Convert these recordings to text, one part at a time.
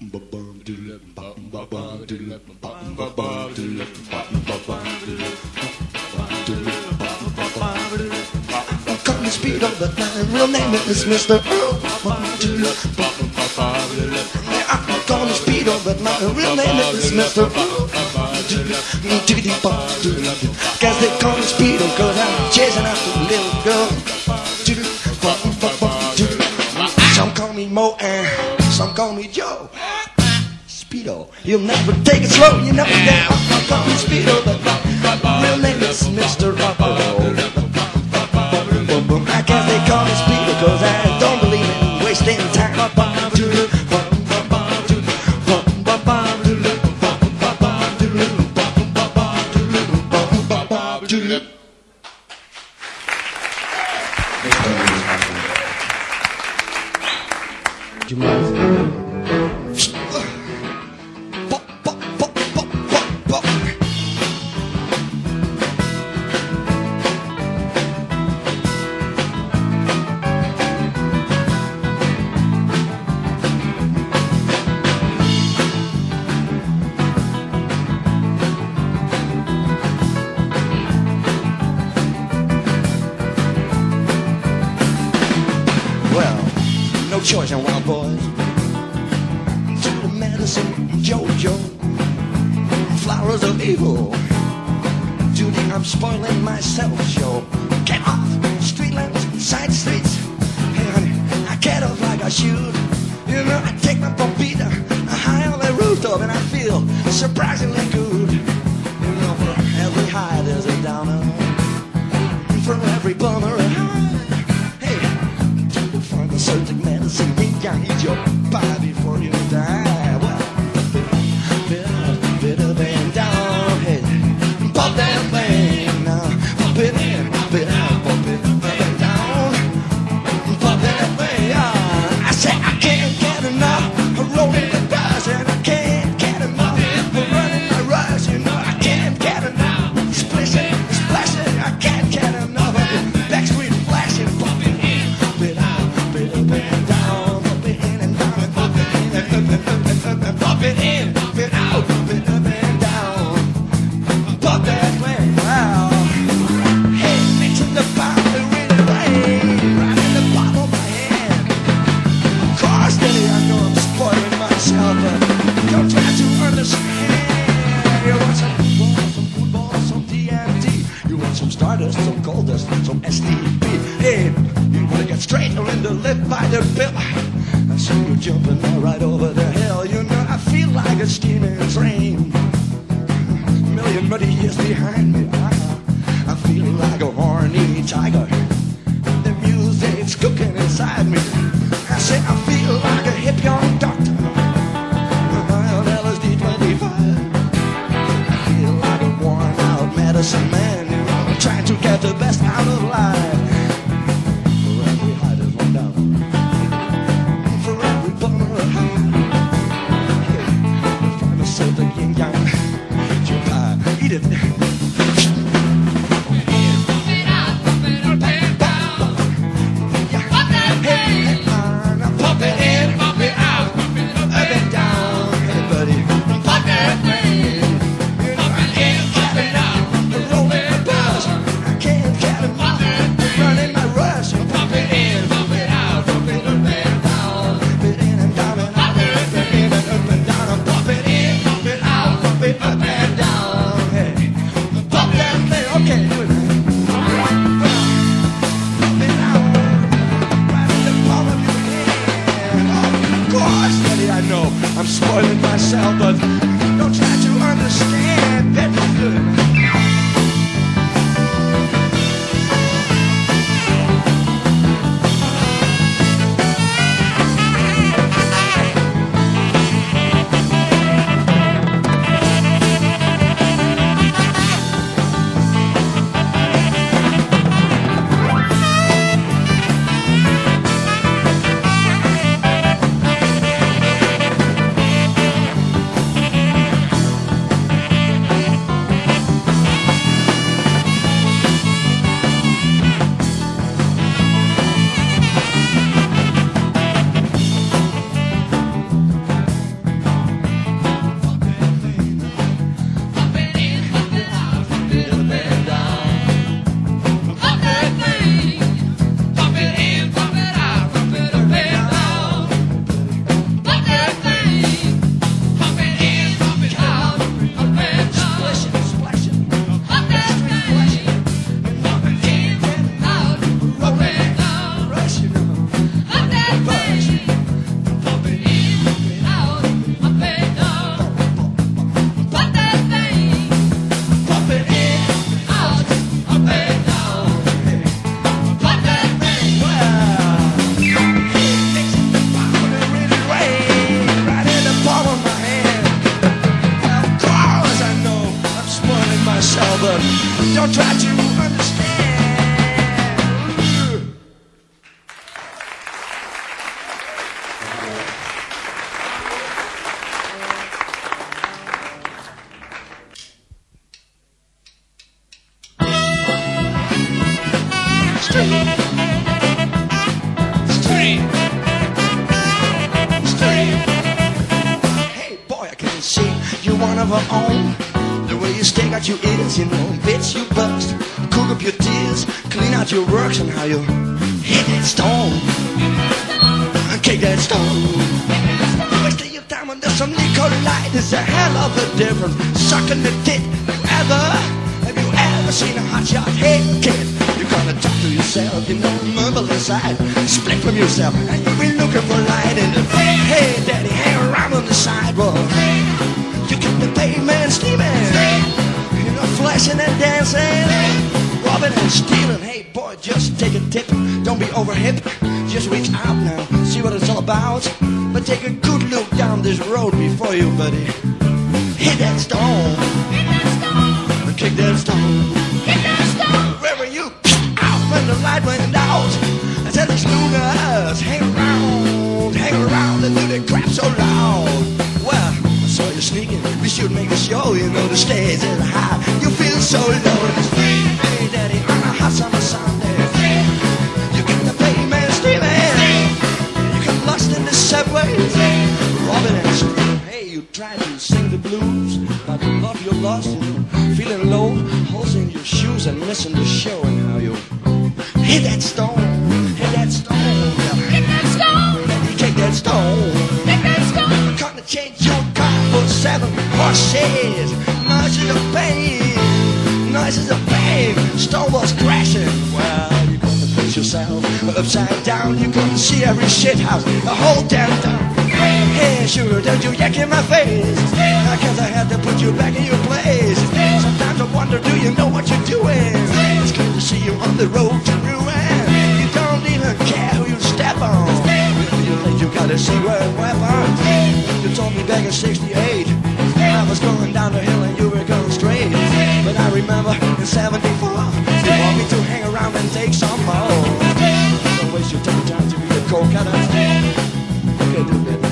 Call me Speedo, but my real name is Mr. I call me Speedo, but my real name is Mr. Guess they call me Speedo, cause I'm chasing after a little girl. Some call me Mo and some call me Joe. Speedo, you'll never take it slow, you never get up. Call me Speedo, but my real name is Mr. I guess they call me Speedo, cause I don't believe in wasting time. Do you mind? Well, no choice in Wild Boys. To the medicine, JoJo. Flowers of evil. To the I'm spoiling myself show. Get off street lamps, side streets. Hey honey, I get off like I should. You know, I take my pompita high on the rooftop and I feel surprisingly good. You know, for every high there's a downer. For every bummer a high. Pharmaceutic medicine ain't gonna eat your pie before you die. Well, bitter bend down, hey, pop that thing now, pop it in, pop it out, pop it bend down, pop that thing. I say I can't get enough of rolling the dice, and I can't get enough of running my rush. You know I can't get enough, splishing, splashing. I can't get enough of it. Backstreet flashing, pop it in, pop it out. Bend down, pop it in and down, and pop it in and pop it in, pop it out, pop it up and down, pop that way, wow. Hey, mixing the powder in the rain, right in the palm of my hand. Of course, Daddy, I know I'm spoiling myself, but don't try to understand. You want some football, some TNT. You want some Stardust, some Goldust, some STP. Hey, you wanna get straight or in the lip by the bill. I see you jumping right over the hill. You know I feel like a steaming train. A million muddy years behind me. I feel like a horny tiger. The music's cooking inside me. I say I feel like a hip young doctor on LSD 25. I feel like a worn out medicine man, you know, trying to get the best out of life. Eat it. Pop it in, pop it out, up and down, everybody. Pop that thing. You know I can't get enough. Rolling buzz, I can't get enough. Running my rush. Pop it in, pop it out, pop it up and down, pop it in and down and out, pop it in and up and down. Pop it in, pop it out, pop it up and down. Pop that thing, okay, do it. Pop it out, right in the palm of your hand. Of course, Daddy, I know I'm spoiling myself, but don't try to understand. Very good. don't try to understand. Street. Hey boy, I can see you're one of our own. The way you stake out your ears, you know, bits you bust. Cook up your tears, clean out your works, and how you hit that stone. Kick that stone. Wasting your time on this some Nicolite. There's a hell of a difference. Sucking the tit. Have you ever seen a hotshot head kid? You're gonna talk to yourself, you know, mumble inside. Split from yourself, and you'll be looking for light in the hey, daddy, hang around on the sidewalk. You keep the pavement steaming. You know, flashing and dancing, robbing and stealing. Hey boy, just take a tip. Don't be over hip. Just reach out now, see what it's all about. But take a good look down this road before you, buddy. Hit that stone. Kick that stone. Where were you? Out when the light went out. I said these looners hang around and do the crap so loud. Well, I saw you sneaking. We should make a show. You know the stage is high. You feel so low. Hey, daddy, on a hot summer Sunday. You get the pavement steaming. You get lost in the subways. Robbing and stealing. Hey, you try to sing the blues, but the love you lost, you know, feeling low, holes in your shoes and missing the show, and how you hit that stone, yeah. Hit that stone, and you take that stone, I'm gonna change your car for 7 horses, noises of pain, stone was crashing, well, you're gonna put yourself upside down, you're gonna see every shit house, the whole damn town. Hey, sugar, don't you yak in my face? Cause I had to put you back in your place. Sometimes I wonder, do you know what you're doing? It's good to see you on the road to ruin. You don't even care who you step on. You think you got a secret weapon? You told me back in '68 I was going down the hill and you were going straight. But I remember in '74 you want me to hang around and take some more. Don't waste your time to be a coke-cutter. Okay, do that.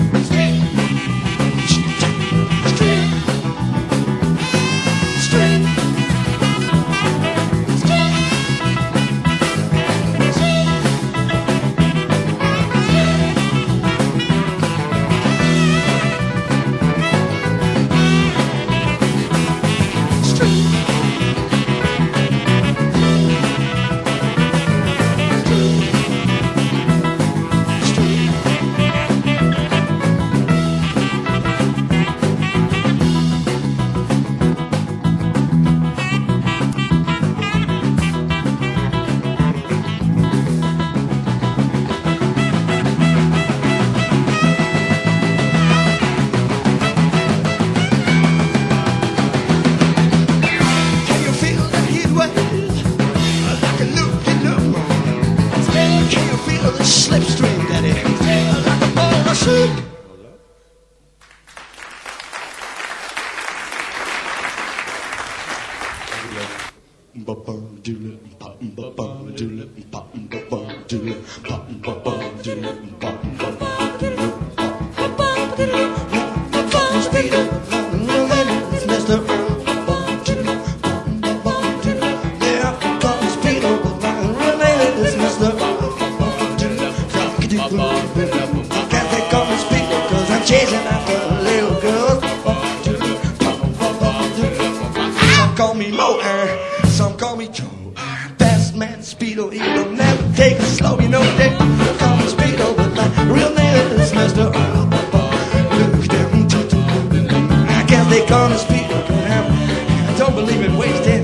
Slipstream, daddy, like a ball of soup. Chasing after little girls. Some call me Mo, some call me Joe. Best man Speedo, he will never take it slow. You know they call me Speedo, but my real name is Mr. I guess they call me Speedo, but I don't believe in wasting.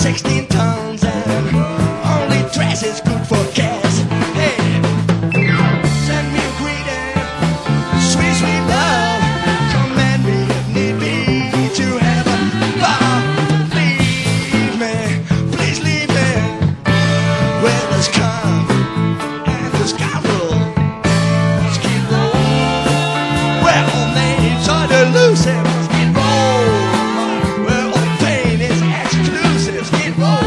16 tons and only dress is good for gas. Hey, send me a greeting, sweet, sweet love. Command me if need be to heaven. But leave me, please leave me. Well, it's come and the sky will skid row. Well, names are elusive. Skid row. Well, pain is exclusive. Skid row.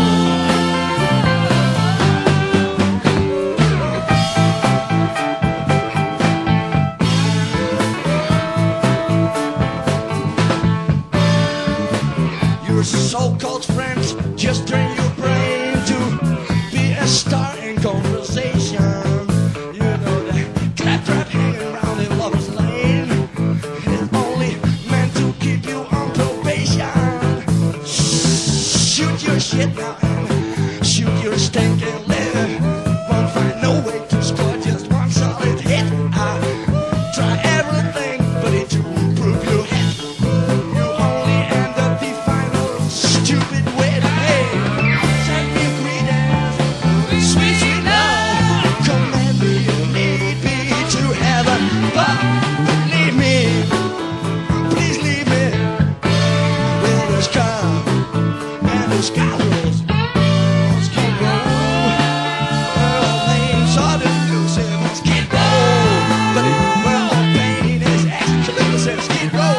Your so-called friends just drain your brain to be a star in conversation. You know that claptrap hanging around in Lover's Lane is only meant to keep you on probation. Shoot your shit now and shoot your stinking lid. Won't find no way to score just one solid hit. I try everything but it to prove your hit. You only end up the final stupid wit. Hey, send me greetings, sweet, sweet love. Command me if need be to heaven. But leave me, please leave me. Winter's come and the sky rolls. Skid row. Well, names are elusive. Skid row. But well, pain is exclusive. Skid row.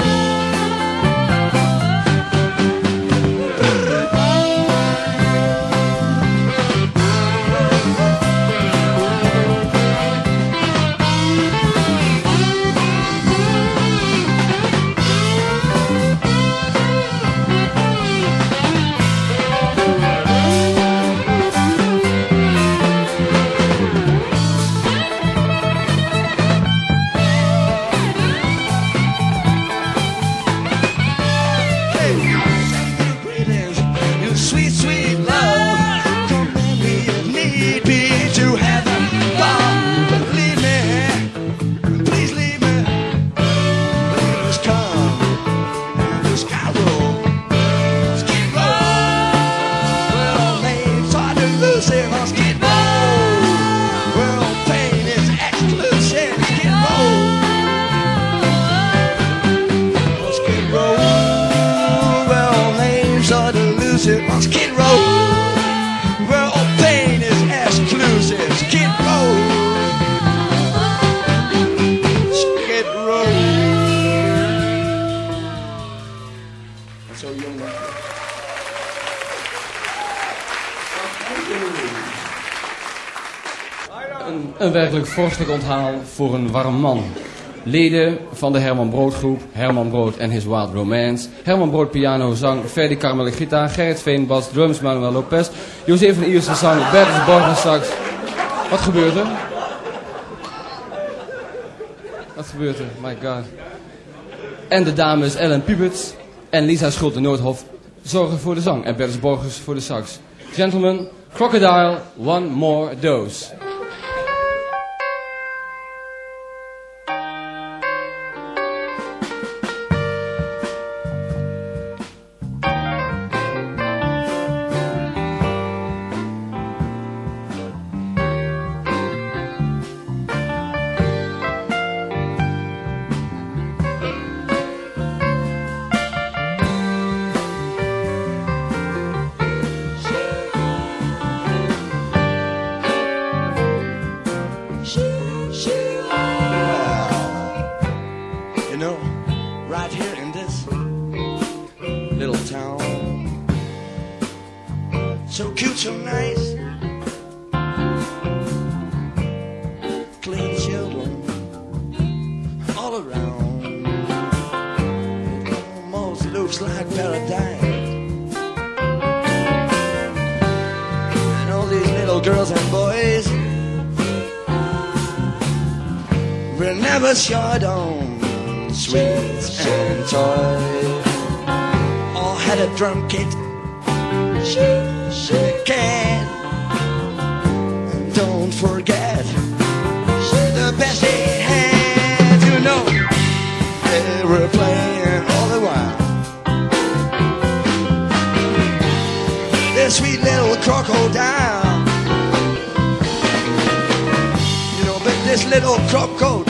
Hey, send me greetings, you sweet, sweet love. Command me if need be to heaven. But leave me, please leave me. Winter's come and the sky roll. Skid row. Well, names are elusive on Skid row. Well, pain is exclusive. Skid row. Skid row. Well, names are elusive on Skid row. Well, pain is exclusive. Skid row. Skid row. En zo jong. Een werkelijk vorstelijk onthaal voor een warm man. Leden van de Herman Brood groep, Herman Brood en His Wild Romance. Herman Brood piano, zang, Ferdy Carmel gitaar, Gerrit Veen bas, drums, Manuel Lopez. José van Iersen zang, Bertus Borgen sax. Wat gebeurt er? Wat gebeurt er? My god. En de dames Ellen Pubert en Lisa Schulte-Noordhof zorgen voor de zang en Bertus Borgers voor de sax. Gentlemen, Crocodile, one more dose. You know, right here in this little town, so cute, so nice, clean children all around. It almost looks like paradise. And all these little girls and boys, we're never short on sweets and toys. All had a drum kit, and a can. And don't forget the best they had. You know, they were playing all the while. This little crocodile.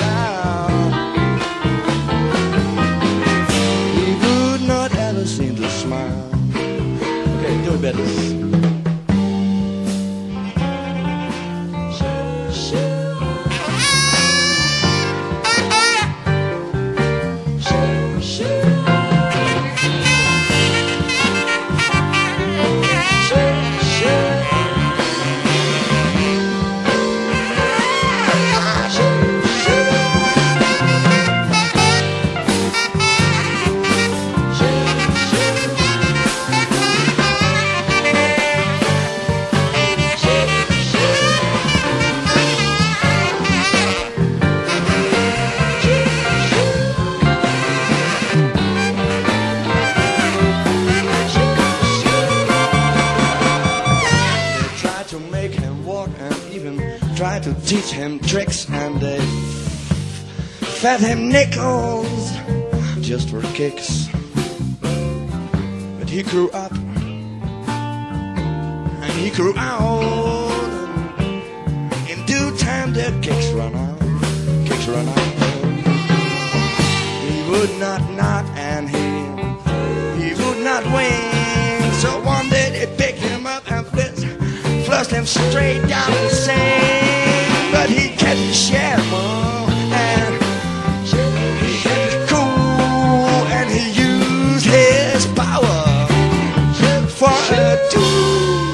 He would not ever seem to smile. Okay, do it better. Tried to teach him tricks and they fed him nickels just for kicks. But he grew up and he grew out. In due time the kicks run out. Kicks run out. He would not knock and he would not wing. So one day they picked him up and flushed him straight down the sink. But he kept his share, and he kept it cool, and he used his power for a tool.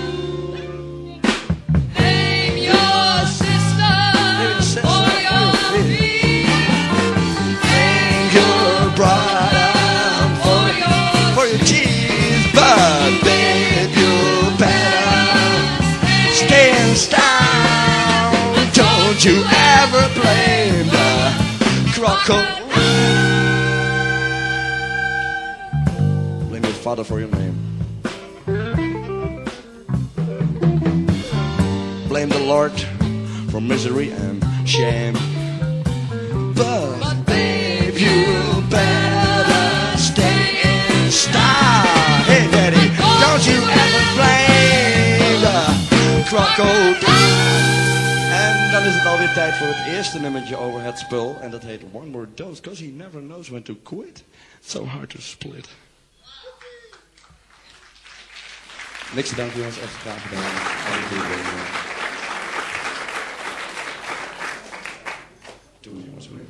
Blame your sister for your feet. Blame your brother for your cheese, but babe, you better stay in style. Don't you ever blame the crocodile. Blame your father for your name. Blame the Lord for misery and shame. But babe, you better stay in style. Hey daddy, don't you ever blame the crocodile. En dan is het alweer tijd voor het eerste nummertje over het spul. En dat heet One More Dose, because he never knows when to quit. It's so hard to split. Niks te danken jongens, echt graag gedaan. Doe jongens mee.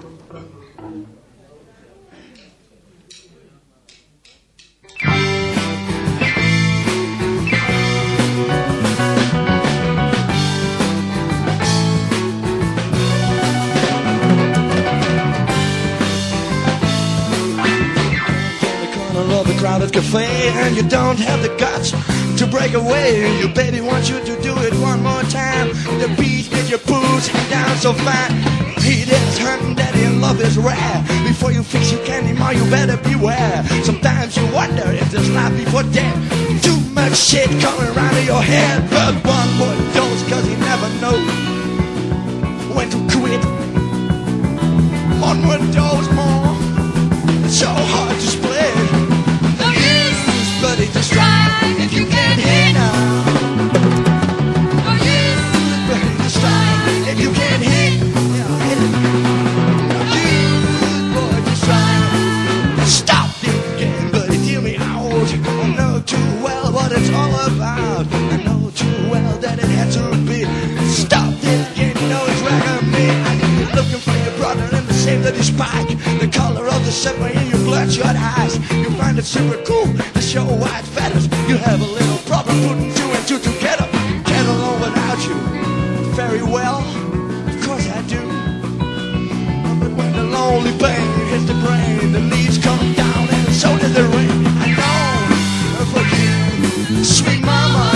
Crowded cafe and you don't have the guts to break away. Your baby wants you to do it one more time. The beat with your boots down so fat. He is hunting daddy and love is rare. Before you fix your candy ma, you better beware. Sometimes you wonder if there's life before death. Too much shit coming around in your head. But one more dose, cause you never know when to quit. One more dose more. It's so hard to split. But it's just right if you can't hit now. No use, but it's just right if you can't hit. Yeah, hit it. No use, boy, just right. Stop the game, buddy, hear me out. I know too well what it's all about. I know too well that it had to be. Stop this game, you know it's right on me. I know you're looking for your brother in the same bloody spike. The color of the silver in your bloodshot eyes. You find it super cool. Show white feathers. You have a little problem putting two and two together. Can't alone without you. Very well, of course I do. But when the lonely pain hits the brain, the leaves come down and so does the rain. I know for you, sweet mama.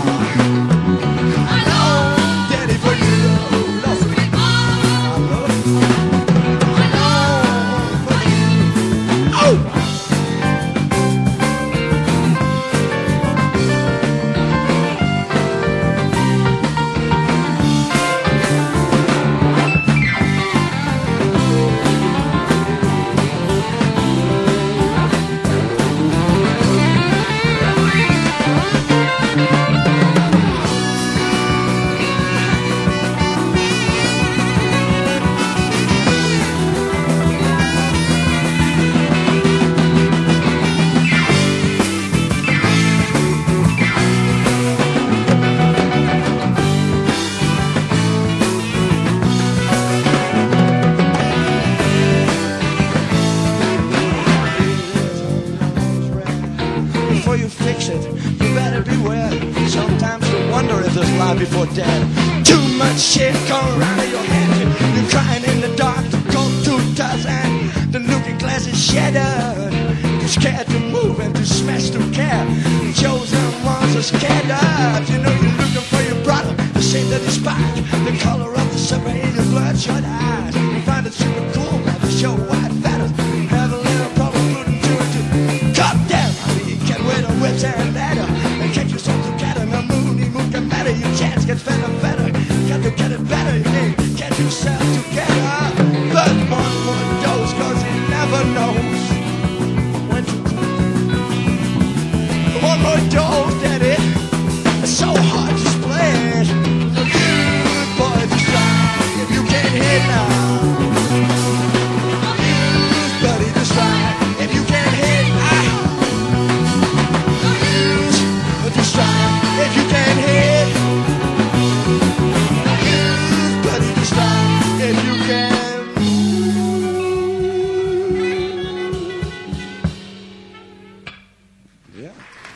I know, daddy, for you, sweet mama. I know for you. Oh. before dead. Too much shit going around in your head. You're crying in the dark, the cold tooth does, and the looking glass is shattered. You're scared to move and to smash to care. Chosen ones are scared of. You know you're looking for your brother, the same that is back. The color of the silver in your bloodshot eyes. You find it super cool, like to show white feathers. Have a little problem putting two and two. Goddamn, honey, can't wait on whips and ladder. And catch yourself together, no moony moon can matter. Your chance gets better and better. Got to get it better, you need get yourself together. But one more dose, cause he never knows when to one more dose, daddy. It's so hard to split. Good boy, just try if you can't hit now. Use, buddy, just try if you can't hit now. Use, just try if you can't hit. Use, buddy, just try if you can. Yeah.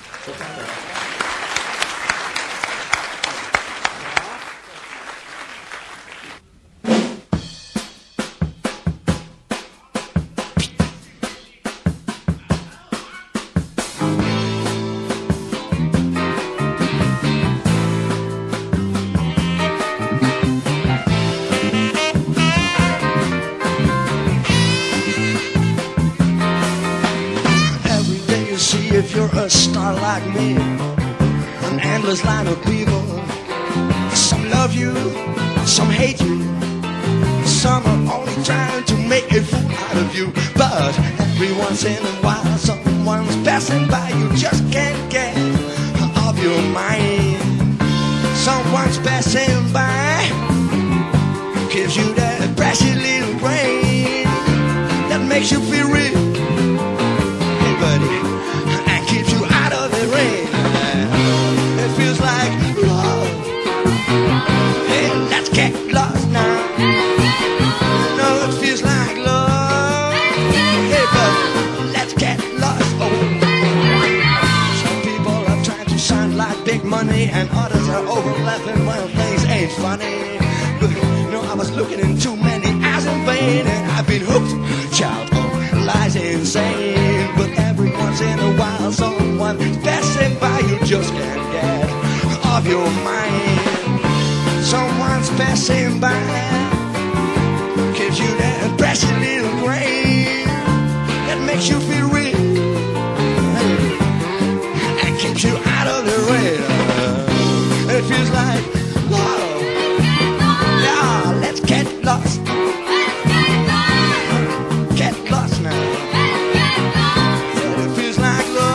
Every day you see if you're a star like me, an endless line of people. Some love you, some hate you, some are only trying to make a fool out of you. But every once in a while someone's passing by, you just can't get off your mind. Someone's passing by, gives you that precious little brain that makes you feel real. Hey buddy, and keeps you out of the rain. It feels like love. Hey, let's get lost now. No, it feels like love. Hey buddy, let's get lost. Oh, some people are trying to sound like big money, and others are overlapping when things ain't funny. Look, you know, I was looking in too many eyes in vain, and I've been hooked, child, on lies insane. But every once in a while someone's passing by, you just can't get off your mind. Someone's passing by, gives you that precious little grain that makes you feel real and keeps you out of the rain. It feels like love. Yeah, let's get lost. Get lost now. It feels like love.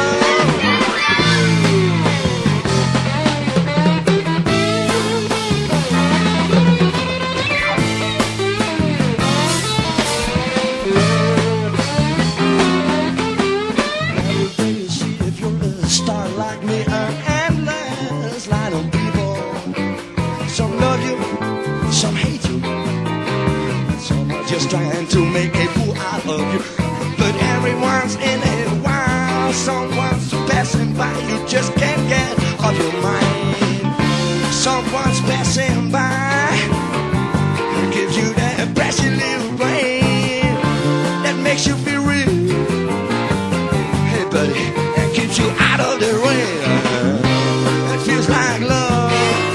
Every day you see if you're a star like me, an endless line of people. Some love you, some hate you, some are just trying to make a fool out of you. But every once in a while someone's passing by, you just can't get off your mind. Someone's passing by, gives you that precious little brain that makes you feel real. Hey buddy, that keeps you out of the rain. It feels like love.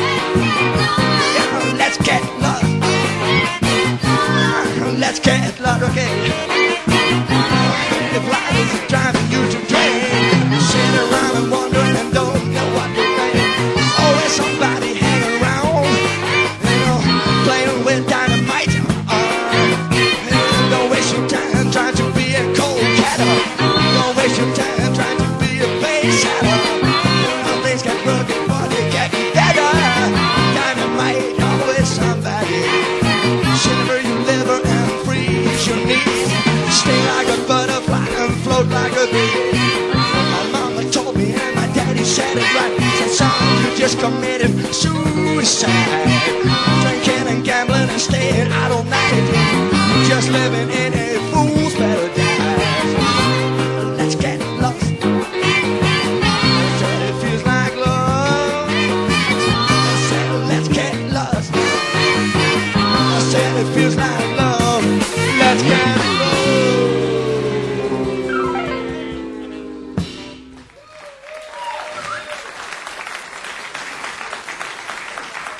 Yeah, let's get lost. Let's get lost, okay. If life is driving you to drain, you sit around and wondering and don't know what to think. Always somebody hanging around, you know, playing with dynamite. Don't waste your time trying to be a cold cat. Don't waste your time trying to be a face shadow. Things get rugged, but they get better. Dynamite, always somebody. Shiver your liver and freeze your knees. Sting like a butterfly and float like a bee. My mama told me and my daddy said it right. Said, son, you just committed suicide.